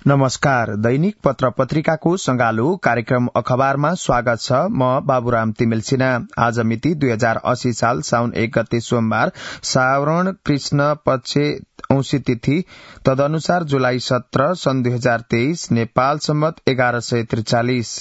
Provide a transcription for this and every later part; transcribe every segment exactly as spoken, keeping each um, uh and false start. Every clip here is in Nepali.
नमस्कार। दैनिक पत्र पत्रिकाको संगालो कार्यक्रम अखबारमा स्वागत छ। म बाबुराम तिमिल सिन्हा। आज मिति दुई हजार अस्सी साल साउन एक गते सोमबार, श्रावण कृष्ण पक्ष औंसी तिथि, तदनुसार जुलाई सत्र सन् दुई हजार तेइस, नेपाल सम्मत एघार सय त्रिचालिस।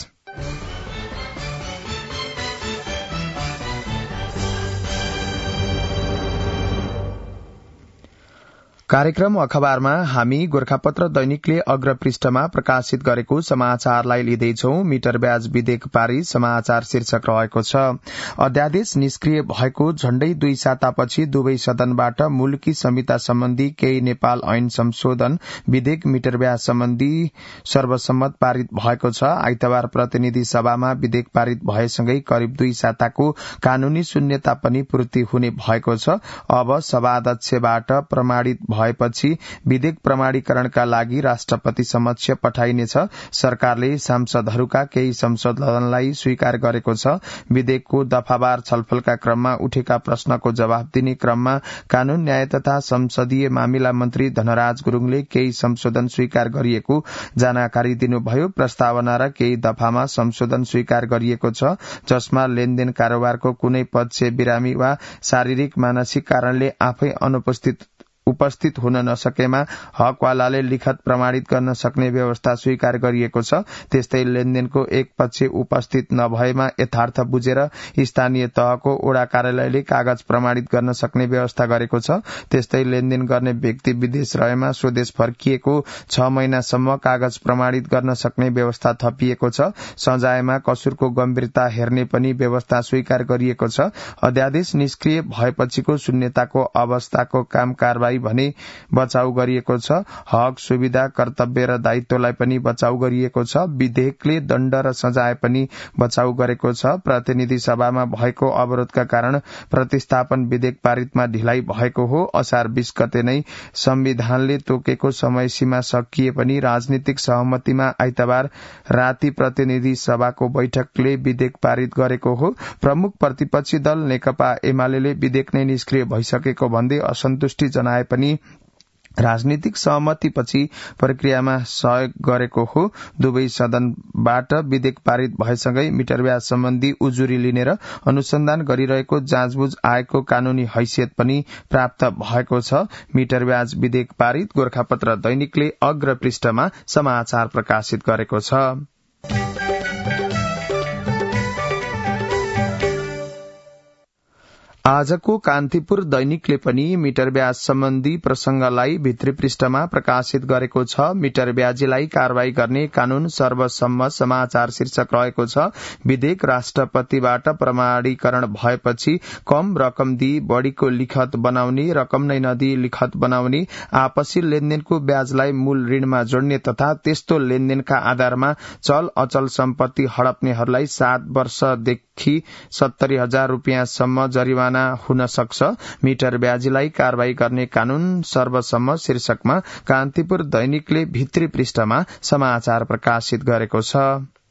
कार्यक्रम अखबारमा हामी गोरखापत्र दैनिकले अग्र पृष्ठमा प्रकाशित गरेको समाचारलाई लिँदैछौं। मिटर ब्याज विधेयक पारित समाचार शीर्षक रहेको छ। अध्यादेश निष्क्रिय भएको झण्डै दुई सातापछि दुवै सदनबाट मुलकी संहिता सम्बन्धी केही नेपाल ऐन संशोधन विधेयक मिटर ब्याज सम्बन्धी सर्वसम्मत पारित भएको छ। आइतबार प्रतिनिधि सभामा विधेयक पारित भएसँगै करिब दुई साताको कानूनी शून्यता पनि पूर्ति हुने भएको छ। अब सभाध्यक्षबाट प्रमाणित भएपछि विधेयक प्रमाणीकरणका लागि राष्ट्रपति समक्ष पठाइनेछ। सरकारले सांसदहरूका केही संशोधनलाई स्वीकार गरेको छ। विधेयकको दफावार छलफलका क्रममा उठेका प्रश्नको जवाब दिने क्रममा कानून न्याय तथा संसदीय मामिला मन्त्री धनराज गुरूङले केही संशोधन स्वीकार गरिएको जानकारी दिनुभयो। प्रस्तावना र केही दफामा संशोधन स्वीकार गरिएको छ, जसमा लेनदेन कारोबारको कुनै पक्ष बिरामी वा शारीरिक मानसिक कारणले आफै अनुपस्थित उपस्थित हुन नसकेमा हकवालाले लिखत प्रमाणित गर्न सक्ने व्यवस्था स्वीकार गरिएको छ। त्यस्तै लेनदेनको एक पक्ष उपस्थित नभएमा यथार्थ बुझेर स्थानीय तहको ओडा कार्यालयले कागज प्रमाणित गर्न सक्ने व्यवस्था गरेको छ। त्यस्तै लेनदेन गर्ने व्यक्ति विदेश रहेमा स्वदेश फर्किएको छ महिनासम्म कागज प्रमाणित गर्न सक्ने व्यवस्था थपिएको छ। सजायमा कसुरको गम्भीरता हेर्ने पनि व्यवस्था स्वीकार गरिएको छ। अध्यादेश निष्क्रिय भएपछिको शून्यताको अवस्थाको काम कारबाही भने बचाउ गरिएको छ। हक, सुविधा, कर्तव्य र दायित्वलाई पनि बचाउ गरिएको छ। विधेयकले दण्ड र सजाय पनि बचाउ गरेको छ। प्रतिनिधि सभामा भएको अवरोधका कारण प्रतिस्थापन विधेयक पारितमा ढिलाइ भएको हो। असार बीस गते नै संविधानले तोकेको समय सीमा सकिए पनि राजनीतिक सहमतिमा आइतबार राति प्रतिनिधि सभाको बैठकले विधेयक पारित गरेको हो। प्रमुख प्रतिपक्षी दल नेकपा एमाले विधेयक नै निष्क्रिय भइसकेको भन्दै असन्तुष्टि जनाए पनि राजनीतिक सहमतिपछि प्रक्रियामा सहयोग गरेको हो। दुवै सदनबाट विधेयक पारित भएसँगै मिटर ब्याज सम्बन्धी उजुरी लिने र अनुसन्धान गरिरहेको जाँचबुझ आयोगको कानूनी हैसियत पनि प्राप्त भएको छ। मिटर ब्याज विधेयक पारित, गोरखापत्र दैनिकले अग्र पृष्ठमा समाचार प्रकाशित गरेको छ। आजको कान्तिपुर दैनिकले पनि मिटर ब्याज सम्बन्धी प्रसंगलाई भित्री पृष्ठमा प्रकाशित गरेको छ। मिटर ब्याजीलाई कारवाही गर्ने कानून सर्वसम्मत समाचार शीर्षक रहेको छ। विधेयक राष्ट्रपतिबाट प्रमाणीकरण भएपछि कम रकम दिई बढ़ीको लिखत बनाउने, रकम नै नदिई लिखत बनाउने, आपसी लेनदेनको ब्याजलाई मूल ऋणमा जोड्ने तथा त्यस्तो लेनदेनका आधारमा चल अचल सम्पत्ति हडप्नेहरूलाई सात वर्षदेखि सत्तरी हजार रूपियाँसम्म जरिवाना हुन सक्छ। मिटर ब्याजीलाई कारवाही गर्ने कानून सर्वसम्मत शीर्षकमा कान्तिपुर दैनिकले भित्री पृष्ठमा समाचार प्रकाशित गरेको छ।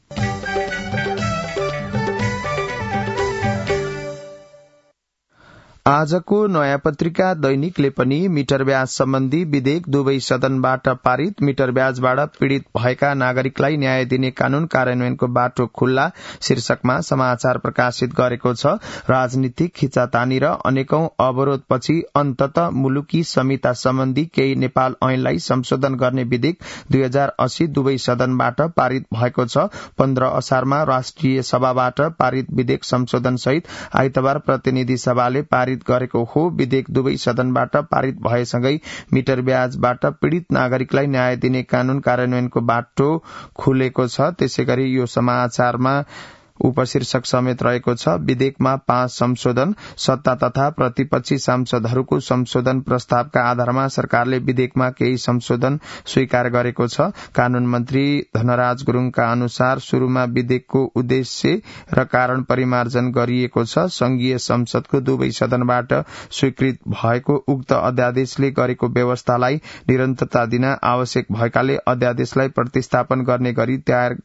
आजको नयाँ पत्रिका दैनिकले पनि मिटर ब्याज सम्बन्धी विधेयक दुवै सदनबाट पारित, मिटर ब्याजबाट पीड़ित भएका नागरिकलाई न्याय दिने कानून कार्यान्वयनको बाटो खुल्ला शीर्षकमा समाचार प्रकाशित गरेको छ। राजनीतिक खिचातानी र अनेकौं अवरोधपछि अन्ततः मुलुकी संहिता सम्बन्धी केही नेपाल ऐनलाई संशोधन गर्ने विधेयक दुई हजार अस्सी दुवै सदनबाट पारित भएको छ। पन्ध्र असारमा राष्ट्रिय सभाबाट पारित विधेयक संशोधन सहित आइतबार प्रतिनिधि सभाले पारित गरेको हो। विधेयक दुवै सदनबाट पारित भएसँगै मिटर ब्याजबाट पीड़ित नागरिकलाई न्याय दिने कानून कार्यान्वयनको बाटो खुलेको छ। त्यसैगरी यो समाचारमा उपशीर्षक समेत रहेको छ। विधेयकमा पाँच संशोधन, सत्ता तथा प्रतिपक्षी सांसदहरूको संशोधन प्रस्तावका आधारमा सरकारले विधेयकमा केही संशोधन स्वीकार गरेको छ। कानून मन्त्री धनराज गुरूङका अनुसार शुरूमा विधेयकको उद्देश्य र कारण परिमार्जन गरिएको छ। संघीय संसदको दुवै सदनबाट स्वीकृत भएको उक्त अध्यादेशले गरेको व्यवस्थालाई निरन्तरता दिन आवश्यक भएकाले अध्यादेशलाई प्रतिस्थापन गर्ने गरी तयार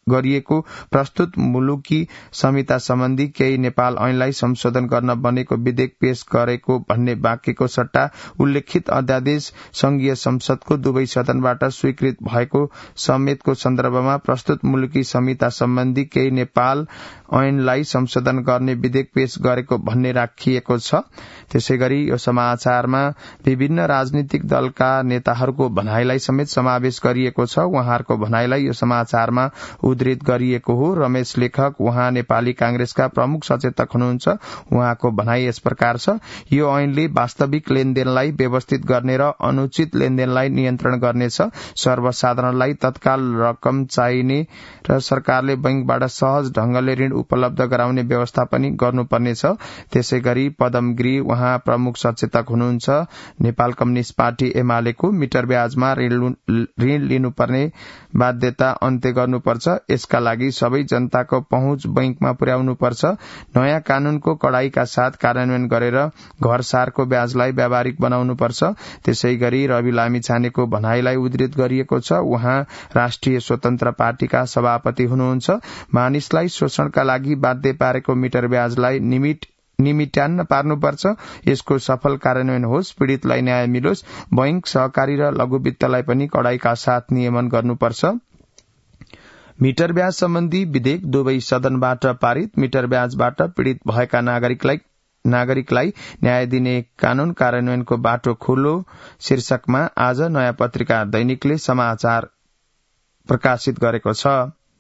गरिएको प्रस्तुत मुलुकी संहिता सम्बन्धी केही नेपाल ऐनलाई संशोधन गर्न बनेको विधेयक पेश गरेको भन्ने वाक्यको सट्टा उल्लेखित अध्यादेश संघीय संसदको दुवै सदनबाट स्वीकृत भएको समेतको सन्दर्भमा प्रस्तुत मुलुकी संहिता सम्बन्धी केही नेपाल ऐनलाई संशोधन गर्ने विधेयक पेश गरेको भन्ने राखिएको छ। त्यसैगरी यो समाचारमा विभिन्न राजनीतिक दलका नेताहरूको भनाईलाई समेत समावेश गरिएको छ। उहाँहरूको भनाईलाई यो समाचारमा उद्धृत गरिएको हो। रमेश लेखक उहाँ नेपाली कांग्रेसका प्रमुख सचेतक हुनुहुन्छ। उहाँको भनाई यस प्रकार छ। यो ऐनले वास्तविक लेनदेनलाई व्यवस्थित गर्ने र अनुचित लेनदेनलाई नियन्त्रण गर्नेछ। सर्वसाधारणलाई तत्काल रकम चाहिने र सरकारले बैंकबाट सहज ढंगले ऋण उपलब्ध गराउने व्यवस्था पनि गर्नुपर्नेछ। त्यसैगरी पदम गिरी उहाँ प्रमुख सचेतक हुनुहुन्छ। नेपाल कम्युनिष्ट पार्टी एमालेको मिटर ब्याजमा ऋण लिनुपर्ने बाध्यता अन्त्य गर्नुपर्छ। यसका लागि सबै जनताको पहुँच बैंकमा पुर्याउनुपर्छ। नयाँ कानूनको कड़ाईका साथ कार्यान्वयन गरेर घर सारको ब्याजलाई व्यावहारिक बनाउनुपर्छ। त्यसैगरी रवि लामिछानेको भनाईलाई उद्धृत गरिएको छ। उहाँ राष्ट्रिय स्वतन्त्र पार्टीका सभापति हुनुहुन्छ। मानिसलाई शोषणका लागि बाध्य पारेको मिटर ब्याजलाई निमिट निमिट्यान्न पार्नुपर्छ। यसको सफल कार्यान्वयन होस्, पीड़ितलाई न्याय मिलोस्। बैंक, सहकारी र लघु वित्तलाई पनि कड़ाईका साथ नियमन गर्नुपर्छ। मिटर ब्याज सम्बन्धी विधेयक दुवै सदनबाट पारित। मिटर ब्याजबाट पीड़ित भएका नागरिकलाई नागरिकलाई न्याय दिने कानून कार्यान्वयनको बाटो खुलो शीर्षकमा आज नयाँ पत्रिका दैनिकले समाचार प्रकाशित गरेको छ।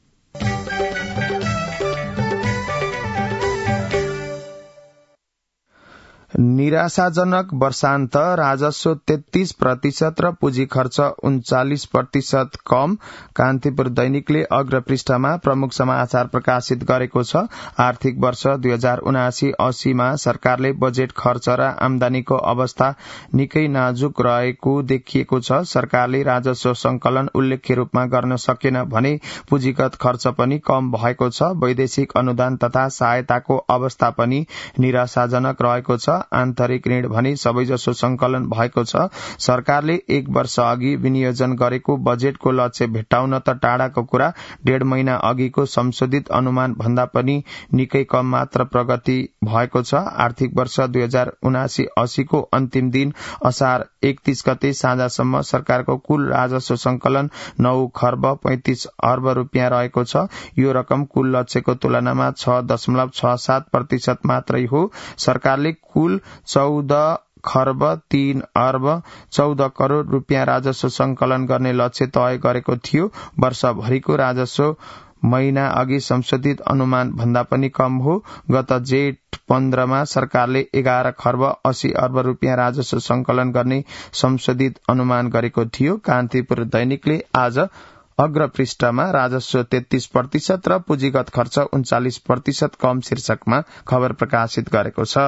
निराशाजनक वर्षान्त, राजस्व तेत्तीस प्रतिशत र पुँजी खर्च उन्चालिस प्रतिशत कम। कान्तिपुर दैनिकले अग्र पृष्ठमा प्रमुख समाचार प्रकाशित गरेको छ। आर्थिक वर्ष दुई हजार उनासी अस्सीमा सरकारले बजेट खर्च र आमदानीको अवस्था निकै नाजुक रहेको देखिएको छ। सरकारले राजस्व संकलन उल्लेख्य रूपमा गर्न सकेन भने पुँजीगत खर्च पनि कम भएको छ। वैदेशिक अनुदान तथा सहायताको अवस्था पनि निराशाजनक रहेको छ। आन्तरिक ऋण भने सबैजसो संकलन भएको छ। सरकारले एक वर्ष अघि विनियोजन गरेको बजेटको लक्ष्य भेट्टाउन त टाढाको कुरा, डेढ़ महिना अघिको संशोधित अनुमान भन्दा पनि निकै कम मात्र प्रगति भएको छ। आर्थिक वर्ष दुई हजार उनासी अस्सीको अन्तिम दिन असार एकतीस गते साँझसम्म सरकारको कुल राजस्व संकलन नौ खर्ब पैंतिस अर्ब रूपियाँ रहेको छ। यो रकम कुल लक्ष्यको तुलनामा छ दशमलव छ सात प्रतिशत मात्रै हो। सरकारले कुल चौध खर्ब तीन अर्ब चौध करोड़ रूपियाँ राजस्व संकलन गर्ने लक्ष्य तय गरेको थियो। वर्षभरिको राजस्व महिना अघि संशोधित अनुमान भन्दा पनि कम हो। गत जेठ पन्ध्रमा सरकारले एघार खर्ब अस्सी अर्ब रूपियाँ राजस्व संकलन गर्ने संशोधित अनुमान गरेको थियो। कान्तिपुर दैनिकले आज अग्र पृष्ठमा राजस्व तेत्तीस प्रतिशत र पुँजीगत खर्च उन्चालिस प्रतिशत कम शीर्षकमा खबर प्रकाशित गरेको छ।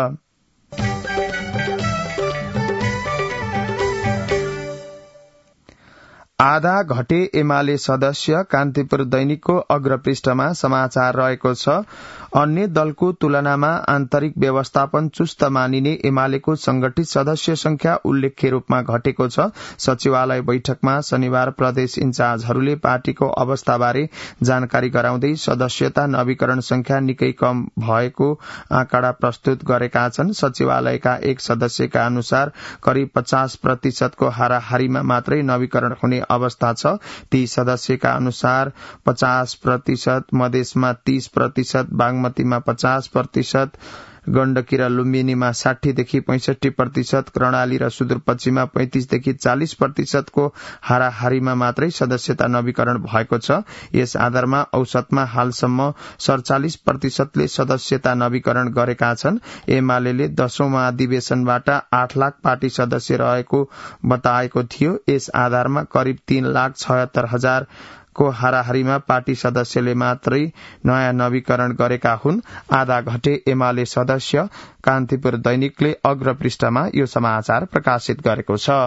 आधा घटे एमाले सदस्य। कान्तिपुर दैनिकको अग्र पृष्ठमा समाचार रहेको छ। अन्य दलको तुलनामा आन्तरिक व्यवस्थापन चुस्त मानिने एमालेको संगठित सदस्य संख्या उल्लेख्य रूपमा घटेको छ। सचिवालय बैठकमा शनिबार प्रदेश इन्चार्जहरूले पार्टीको अवस्थाबारे जानकारी गराउँदै सदस्यता नवीकरण संख्या निकै कम भएको आँकडा प्रस्तुत गरेका छन्। सचिवालयका एक सदस्यका अनुसार करिब पचास प्रतिशतको हाराहारीमा मात्रै नवीकरण हुने अवस्था छ। ती सदस्यका अनुसार पचास प्रतिशत मधेसमा तीस प्रतिशत बागमतीमा पचास प्रतिशत गण्डकी र लुम्बिनीमा साठीदेखि पैंसठी प्रतिशत कर्णाली र सुदूरपश्चिममा पैंतिसदेखि चालिस प्रतिशतको हाराहारीमा मात्रै सदस्यता नवीकरण भएको छ। यस आधारमा औसतमा हालसम्म सड़चालिस प्रतिशतले सदस्यता नवीकरण गरेका छन्। एमाले दशौं महाधिवेशनबाट आठ लाख पार्टी सदस्य रहेको बताएको थियो। यस आधारमा करिब तीन लाख छयत्तर हजार को हाराहारीमा पार्टी सदस्यले मात्रै नयाँ नवीकरण गरेका हुन्। आधा घटे एमाले सदस्य। कान्तिपुर दैनिकले अग्र पृष्ठमा यो समाचार प्रकाशित गरेको छ।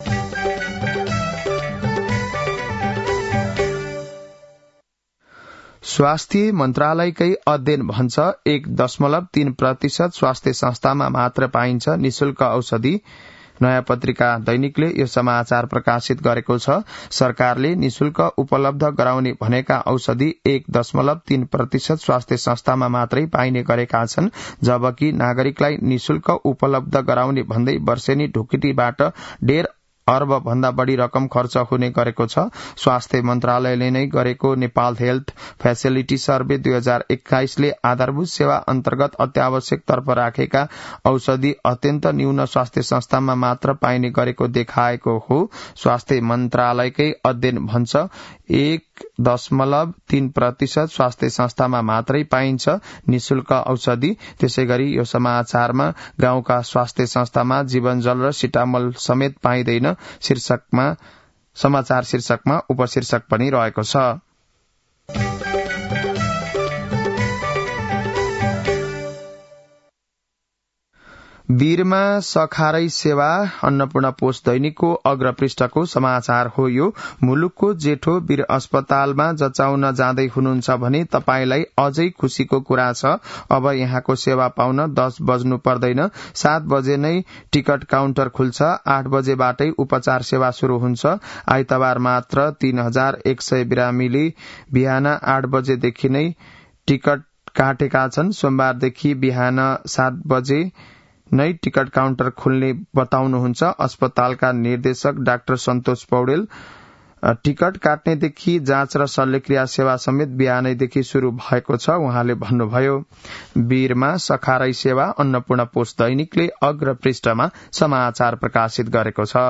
स्वास्थ्य मन्त्रालयकै अध्ययन भन्छ एक दशमलव तीन प्रतिशत स्वास्थ्य संस्थामा मात्र पाइन्छ निशुल्क औषधि। नयाँ पत्रिका दैनिकले यो समाचार प्रकाशित गरेको छ। सरकारले निशुल्क उपलब्ध गराउने भनेका औषधि एक दशमलव तीन प्रतिशत स्वास्थ्य संस्थामा मात्रै पाइने गरेका छन्, जबकि नागरिकलाई निशुल्क उपलब्ध गराउने भन्दै वर्षेनी ढुकुटीबाट डेढ़ अर्ब भन्दा बढ़ी रकम खर्च हुने गरेको छ। स्वास्थ्य मन्त्रालयले नै गरेको नेपाल हेल्थ फेसिलिटी सर्वे दुई हजार एक्काइसले आधारभूत सेवा अन्तर्गत अत्यावश्यक तर्फ राखेका औषधि अत्यन्त न्यून स्वास्थ्य संस्थामा मात्र पाइने गरेको देखाएको हो। स्वास्थ्य मन्त्रालयकै अध्ययन भन्छ एक दशमलव तीन प्रतिशत स्वास्थ्य संस्थामा मात्रै पाइन्छ निशुल्क औषधि। त्यसै गरी यो समाचारमा गाउँका स्वास्थ्य संस्थामा जीवनजल र सिटामोल समेत पाइँदैन शीर्षकमा समाचार शीर्षकमा उपशीर्षक पनि रहेको छ। वीरमा सखारै सेवा अन्नपूर्ण पोस्ट दैनिकको अग्रपृष्ठको समाचार हो। यो मुलुकको जेठो वीर अस्पतालमा जचाउन जाँदै हुनुहुन्छ भने तपाईलाई अझै खुशीको कुरा छ। अब यहाँको सेवा पाउन दस बज्नु पर्दैन। सात बजे नै टिकट काउन्टर खुल्छ। आठ बजेबाटै उपचार सेवा शुरू हुन्छ। आइतबार मात्र तीन हजार एक सय बिरामीले बिहान आठ बजेदेखि नै टिकट काटेका छन्। सोमबारदेखि बिहान सात बजे नै टिकट काउन्टर खुल्ने बताउनुहुन्छ अस्पतालका निर्देशक डाक्टर सन्तोष पौडेल। टिकट काट्नेदेखि जाँच र शल्यक्रिया सेवा समेत बिहानैदेखि शुरू भएको छ। उहाँले भन्नुभयो। वीरमा सखारै सेवा अन्नपूर्ण पोस्ट दैनिकले अग्र पृष्ठमा समाचार प्रकाशित गरेको छ।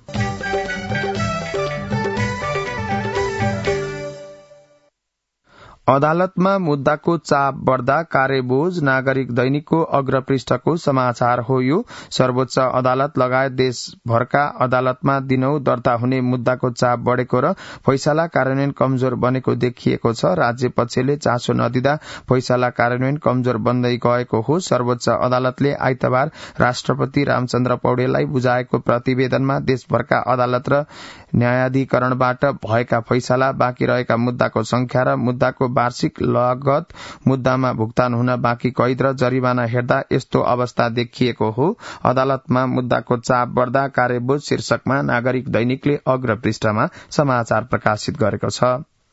अदालतमा मुद्दाको चाप बढ्दा कार्यबोझ नागरिक दैनिकको अग्रपृष्ठको समाचार हो। यो सर्वोच्च अदालत लगायत देशभरका अदालतमा दिनौं दर्ता हुने मुद्दाको चाप बढ़ेको र फैसला कार्यान्वयन कमजोर बनेको देखिएको छ। राज्य पक्षले चासो नदिँदा फैसला कार्यान्वयन कमजोर बन्दै गएको हो। सर्वोच्च अदालतले आइतबार राष्ट्रपति रामचन्द्र पौडेललाई बुझाएको प्रतिवेदनमा देशभरका अदालत र न्यायाधिकरणबाट भएका फैसला, बाँकी रहेका मुद्दाको संख्या र मुद्दाको वार्षिक लागत, मुद्दामा भुक्तान हुन बाँकी कैद र जरिवाना हेर्दा यस्तो अवस्था देखिएको हो। अदालतमा मुद्दाको चाप बढ्दा कार्यबोझ शीर्षकमा नागरिक दैनिकले अग्र पृष्ठमा समाचार प्रकाशित गरेको छ।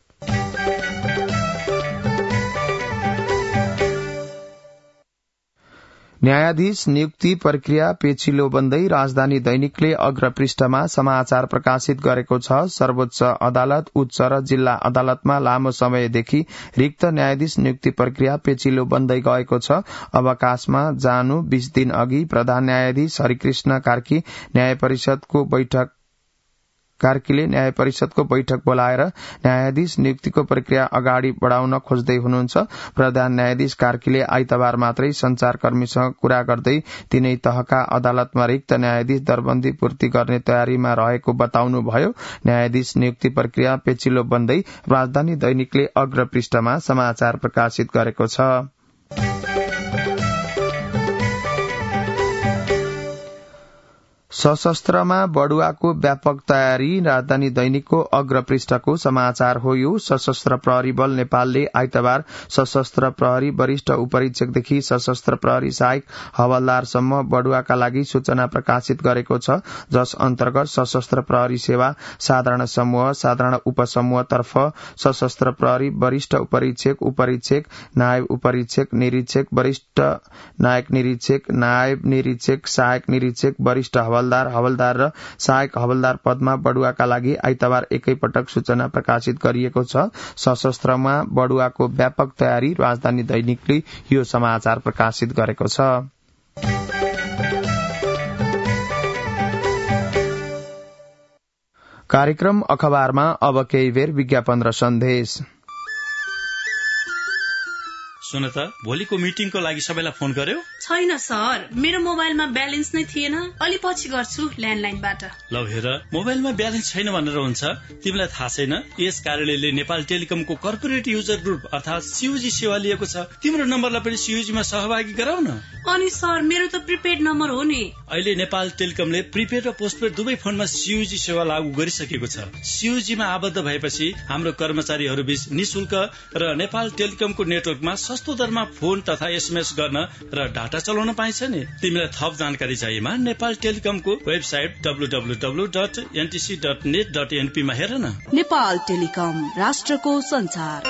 न्यायाधीश नियुक्ति प्रक्रिया पेचिलो बन्दै राजधानी दैनिकले अग्रपृष्ठमा समाचार प्रकाशित गरेको छ। सर्वोच्च अदालत, उच्च र जिल्ला अदालतमा लामो समयदेखि रिक्त न्यायाधीश नियुक्ति प्रक्रिया पेचिलो बन्दै गएको छ। अवकाशमा जानु बीस दिन अघि प्रधान न्यायाधीश हरिकृष्ण कार्की न्याय परिषदको बैठक कार्कीले न्याय परिषदको बैठक बोलाएर न्यायाधीश नियुक्तिको प्रक्रिया अगाडि बढ़ाउन खोज्दै हुनुहुन्छ। प्रधान न्यायाधीश कार्कीले आइतबार मात्रै संचारकर्मीसँग कुरा गर्दै तीनै तहका अदालतमा रिक्त न्यायाधीश दरबन्दी पूर्ति गर्ने तयारीमा रहेको बताउनुभयो। न्यायाधीश नियुक्ति प्रक्रिया पेचिलो बन्दै राजधानी दैनिकले अग्र पृष्ठमा समाचार प्रकाशित गरेको छ। सशस्त्रमा बढुवाको व्यापक तयारी राजधानी दैनिकको अग्र पृष्ठको समाचार हो। यो सशस्त्र प्रहरी बल नेपालले आइतबार सशस्त्र प्रहरी वरिष्ठ उपरीक्षकदेखि सशस्त्र प्रहरी सहायक हवलदारसम्म बढुवाका लागि सूचना प्रकाशित गरेको छ, जस अन्तर्गत सशस्त्र प्रहरी सेवा साधारण समूह, साधारण उपसमूह तर्फ सशस्त्र प्रहरी वरिष्ठ उपरीक्षक, उपरीक्षक, नायब उपरीक्षक, निरीक्षक, वरिष्ठ नायक निरीक्षक, नायब निरीक्षक, सहायक निरीक्षक, वरिष्ठ हवलदार हवलदार र सहायक हवलदार पदमा बढुवाका लागि आइतबार एकै पटक सूचना प्रकाशित गरिएको छ। सशस्त्रमा बढुवाको व्यापक तयारी राजधानी दैनिकले यो समाचार प्रकाशित गरेको छ। कार्यक्रम अखबारमा अब केही बेर विज्ञापन र सन्देश। सुन त, भोलिको मिटिङको लागि सबैलाई फोन गर्यो? छैन सर, मेरो मोबाइलमा ब्यालेन्स नै थिएन। अलि पछि गर्छु ल्यान्डलाइनबाट। ल हेर, मोबाइलमा ब्यालेन्स छैन भनेर हुन्छ? तिमीलाई थाहा छैन यस कार्यालयले नेपाल टेलिकमको कर्पोरेट युजर ग्रुप अर्थात सीयूजी सेवा लिएको छ। तिम्रो नम्बरलाई पनि सीयूजीमा सहभागी गराउन। अनि सर, मेरो त प्रिपेड नम्बर हो नि। अहिले नेपाल टेलिकमले प्रिपेड र पोस्टपेड दुवै फोनमा सीयूजी सेवा लागू गरिसकेको छ। सीयूजीमा आबद्ध भएपछि हाम्रो कर्मचारीहरू बीच निशुल्क र नेपाल टेलिकमको नेटवर्कमा कस्तो दरमा फोन तथा एसएमएस गर्न र डाटा चलाउन पाइन्छ नि। तिमीलाई थप जानकारी चाहिएमा नेपाल टेलिकमको website W W W dot NTC dot net dot NP मा हेर न। नेपाल टेलिकम, राष्ट्रको संचार।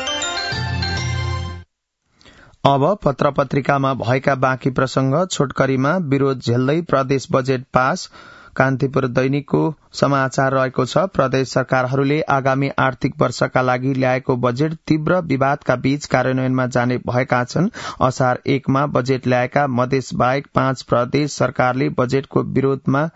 अब पत्र पत्रिकामा भएका बाँकी प्रसंग। छोटकरीमा विरोध झेल्दै प्रदेश बजेट पास, कान्तिपुर दैनिकको समाचार रहेको छ। प्रदेश सरकारहरूले आगामी आर्थिक वर्षका लागि ल्याएको बजेट तीव्र विवादका बीच कार्यान्वयनमा जाने भएका छन्। असार एकमा बजेट ल्याएका मधेस बाहेक पाँच प्रदेश सरकारले बजेटको विरोधमा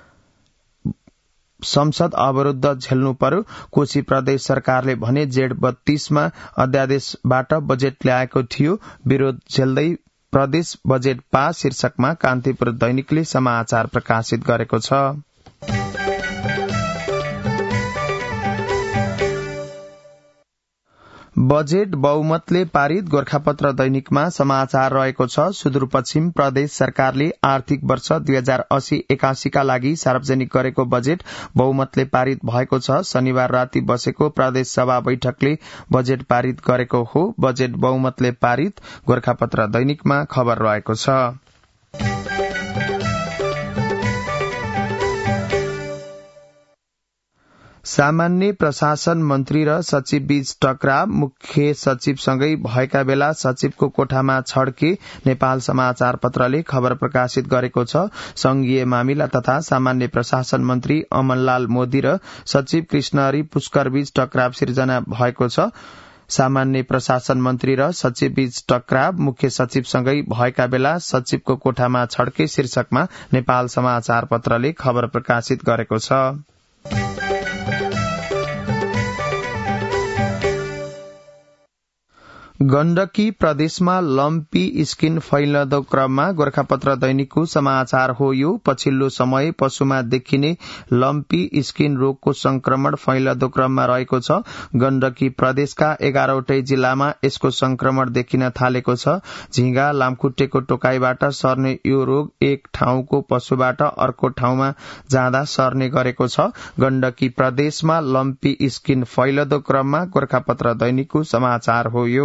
संसद अवरोध झेल्नु पर्यो। कोशी प्रदेश सरकारले भने जेठ बत्तीसमा अध्यादेशबाट बजेट ल्याएको थियो। विरोध झेल्दै प्रदेश बजेट पास शीर्षकमा कान्तिपुर दैनिकले समाचार प्रकाशित गरेको छ। बजेट बहुमतले पारित गोरखापत्र दैनिकमा समाचार रहेको छ। सुदूरपश्चिम प्रदेश सरकारले आर्थिक वर्ष दुई हजार अस्सी एकासीका लागि सार्वजनिक गरेको बजेट बहुमतले पारित भएको छ। शनिबार राति बसेको प्रदेश सभा बैठकले बजेट पारित गरेको हो। बजेट बहुमतले पारित गोरखापत्र दैनिकमा खबर रहेको छ। सामान्य प्रशासन मन्त्री र सचिव बीच टकराव, मुख्य सचिवसँगै भएका बेला सचिवको कोठामा छड्के नेपाल समाचार पत्रले खबर प्रकाशित गरेको छ। संघीय मामिला तथा सामान्य प्रशासन मन्त्री अमनलाल मोदी र सचिव कृष्णहरि पुष्कर बीच टकराव सिर्जना भएको छ। सामान्य प्रशासन मन्त्री र सचिव बीच टकराव, मुख्य सचिवसँगै भएका बेला सचिवको कोठामा छड्के शीर्षकमा नेपाल समाचार पत्रले खबर प्रकाशित गरेको छ। गण्डकी प्रदेशमा लम्पी स्किन फैलदो क्रममा गोरखापत्र दैनिकको समाचार हो। यो पछिल्लो समय पशुमा देखिने लम्पी स्किन रोगको संक्रमण फैलदो क्रममा रहेको छ। गण्डकी प्रदेशका एघारवटै जिल्लामा यसको संक्रमण देखिन थालेको छ। झिंगा लामखुट्टेको टोकाईबाट सर्ने यो रोग एक ठाउँको पशुबाट अर्को ठाउँमा जाँदा सर्ने गरेको छ। गण्डकी प्रदेशमा लम्पी स्किन फैलदो क्रममा गोरखापत्र दैनिकको समाचार हो। यो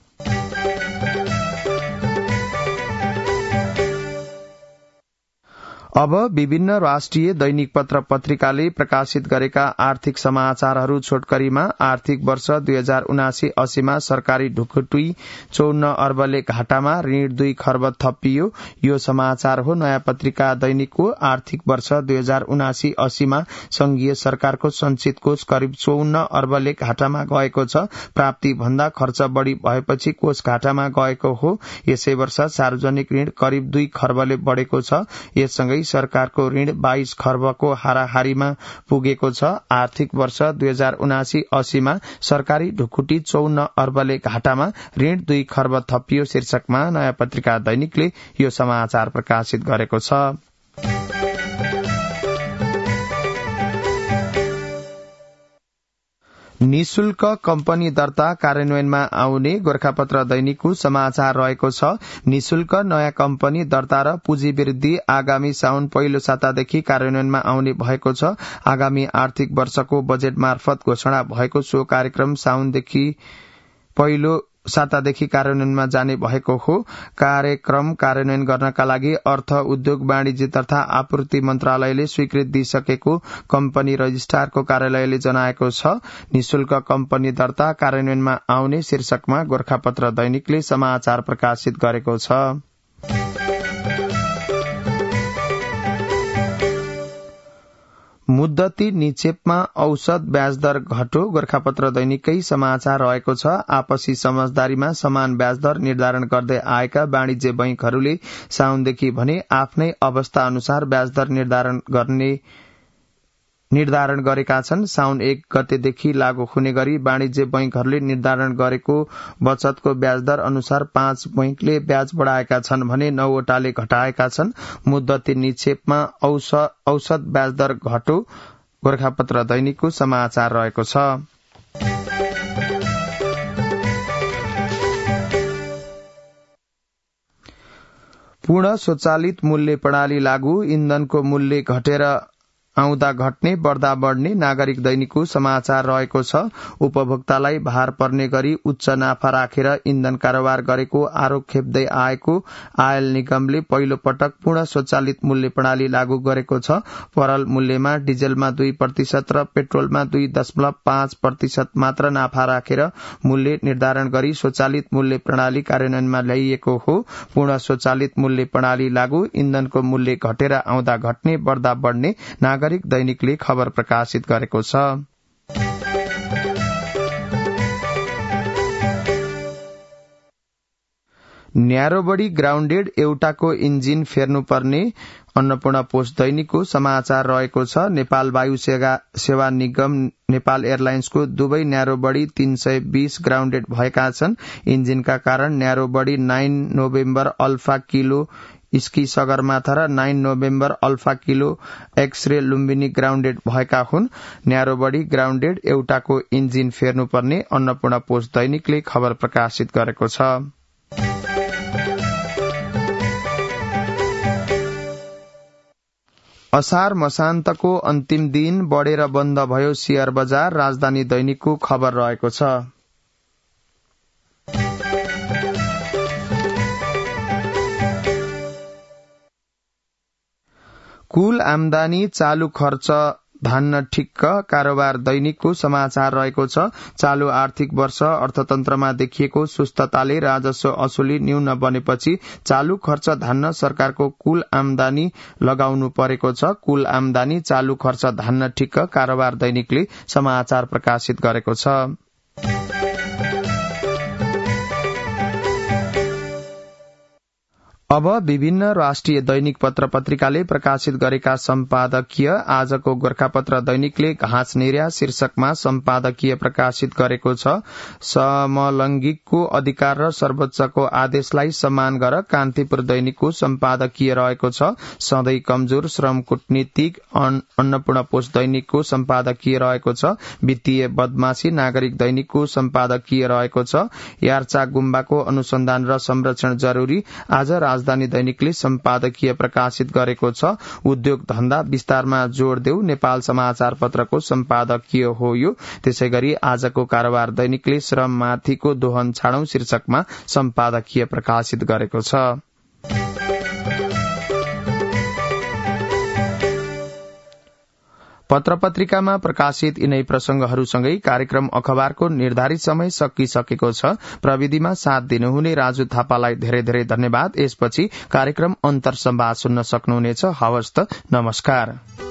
अब विभिन्न राष्ट्रिय दैनिक पत्र पत्रिकाले प्रकाशित गरेका आर्थिक समाचारहरू। छोटकरीमा आर्थिक वर्ष दुई हजार उनासी अस्सीमा सरकारी ढुकुटी चौन्न अर्बले घाटामा, ऋण दुई खर्ब थपियो। यो समाचार हो नयाँ पत्रिका दैनिकको। आर्थिक वर्ष दुई हजार उनासी अस्सीमा संघीय सरकारको संचित कोष करिब चौन्न अर्बले घाटामा गएको छ। प्राप्ति भन्दा खर्च बढ़ी भएपछि कोष घाटामा गएको हो। यसै वर्ष सार्वजनिक ऋण करिब दुई खर्बले बढ़ेको छ। यससँगै सरकारको ऋण बाइस खर्बको हाराहारीमा पुगेको छ। आर्थिक वर्ष दुई हजार उनासी अस्सीमा सरकारी ढुकुटी चौन्न अर्बले घाटामा, ऋण दुई खर्ब थपियो शीर्षकमा नयाँ पत्रिका दैनिकले यो समाचार प्रकाशित गरेको छ। निशुल्क कम्पनी दर्ता कार्यान्वयनमा आउने गोरखापत्र दैनिकको समाचार रहेको छ। निशुल्क नयाँ कम्पनी दर्ता र पुँजी वृद्धि आगामी साउन पहिलो सातादेखि कार्यान्वयनमा आउने भएको छ। आगामी आर्थिक वर्षको बजेट मार्फत घोषणा भएको सो कार्यक्रम साउनदेखि पहिलो सातादेखि कार्यान्वयनमा जाने भएको हो। कार्यक्रम कार्यान्वयन गर्नका लागि अर्थ, उद्योग, वाणिज्य तथा आपूर्ति मन्त्रालयले स्वीकृति दिइसकेको कम्पनी रजिस्ट्रारको कार्यालयले जनाएको छ। निशुल्क कम्पनी दर्ता कार्यान्वयनमा आउने शीर्षकमा गोरखापत्र दैनिकले समाचार प्रकाशित गरेको छ। मुद्दती निक्षेपमा औसत ब्याजदर घट्यो गोरखापत्र दैनिकै समाचार रहेको छ। आपसी समझदारीमा समान ब्याजदर निर्धारण गर्दै आएका वाणिज्य बैंकहरूले साउनदेखि भने आफ्नै अवस्था अनुसार ब्याजदर निर्धारण गर्ने निर्धारण गरेका छन्। साउन एक गतेदेखि लागू हुने गरी वाणिज्य बैंकहरूले निर्धारण गरेको बचतको ब्याजदर अनुसार पाँच बैंकले ब्याज बढ़ाएका छन् भने नौवटाले घटाएका छन्। मुद्दती निक्षेपमा औसत ब्याजदर घट्यो गोरखापत्र दैनिकको समाचार रहेको छ। पूर्ण स्वचालित मूल्य प्रणाली लागू, इन्धनको मूल्य घटेर आउँदा घट्ने बढ्दा बढ्ने नागरिक दैनिकको समाचार रहेको छ। उपभोक्तालाई भार पर्ने गरी उच्च नाफा राखेर इन्धन कारोबार गरेको आरोप खेप्दै आएको आयल निगमले पहिलो पटक पूर्ण स्वचालित मूल्य प्रणाली लागू गरेको छ। परल मूल्यमा डिजेलमा दुई प्रतिशत र पेट्रोलमा दुई दशमलव पाँच प्रतिशत मात्र नाफा राखेर मूल्य निर्धारण गरी स्वचालित मूल्य प्रणाली कार्यान्वयनमा ल्याइएको हो। पूर्ण स्वचालित मूल्य प्रणाली लागू, इन्धनको मूल्य घटेर आउँदा घट्ने बढ्दा बढ्ने नागरिक दैनिकले खबर प्रकाशित गरेको छ। न्यारोबडी ग्राउण्डेड, एउटाको इन्जिन फेर्नुपर्ने अन्नपूर्ण पोस्ट दैनिकको समाचार रहेको छ। नेपाल वायु सेवा निगम नेपाल एयरलाइन्सको दुवै न्यारोबडी तीन सय बीस ग्राउण्डेड भएका छन्। इन्जिनका कारण narrowbody nine November alpha kilo whiskey Sagarmatha र nine November alpha kilo x-ray Lumbini grounded भएका हुन्। न्यारोबडी ग्राउण्डेड, एउटाको इन्जिन फेर्नुपर्ने अन्नपूर्ण पोस्ट दैनिकले खबर प्रकाशित गरेको छ। असार मसान्तको अन्तिम दिन बढेर बन्द भयो शेयर बजार, राजधानी दैनिकको खबर रहेको छ। कुल आमदानी चालू खर्च धान्न ठिक्क, कारोबार दैनिकको समाचार रहेको छ। चालू आर्थिक वर्ष अर्थतन्त्रमा देखिएको सुस्तताले राजस्व असुली न्यून बनेपछि चालू खर्च धान्न सरकारको कुल आमदानी लगाउनु परेको छ। कुल आमदानी चालू खर्च धान्न ठिक्क, कारोबार दैनिकले समाचार प्रकाशित गरेको छ। अब विभिन्न राष्ट्रिय दैनिक पत्र पत्रिकाले प्रकाशित गरेका सम्पादकीय। आजको गोरखापत्र दैनिकले घाँस निर्या शीर्षकमा सम्पादकीय प्रकाशित गरेको छ। समलैंगिकको अधिकार र सर्वोच्चको आदेशलाई सम्मान गर, कान्तिपुर दैनिकको सम्पादकीय रहेको छ। सधैँ कमजोर श्रम कूटनीतिक, अन्नपूर्ण पोस्ट दैनिकको सम्पादकीय रहेको छ। वित्तीय बदमाशी, नागरिक दैनिकको सम्पादकीय रहेको छ। यार्चा गुम्बाको अनुसन्धान र संरक्षण जरूरी, आज राजधानी दैनिकले सम्पादकीय प्रकाशित गरेको छ। उद्योग धन्दा विस्तारमा जोड़ देऊ, नेपाल समाचार पत्रको सम्पादकीय हो यो। त्यसैगरी आजको कारोबार दैनिकले श्रममाथिको दोहन छाडौं शीर्षकमा सम्पादकीय प्रकाशित गरेको छ। पत्र पत्रिकामा प्रकाशित यिनै प्रसंगहरूसँगै कार्यक्रम अखबारको निर्धारित समय सकिसकेको छ। प्रविधिमा साथ दिनुहुने राजु थापालाई धेरै धेरै धन्यवाद। यसपछि कार्यक्रम अन्तर संवाद सुन्न सक्नुहुनेछ। हवस् त, नमस्कार।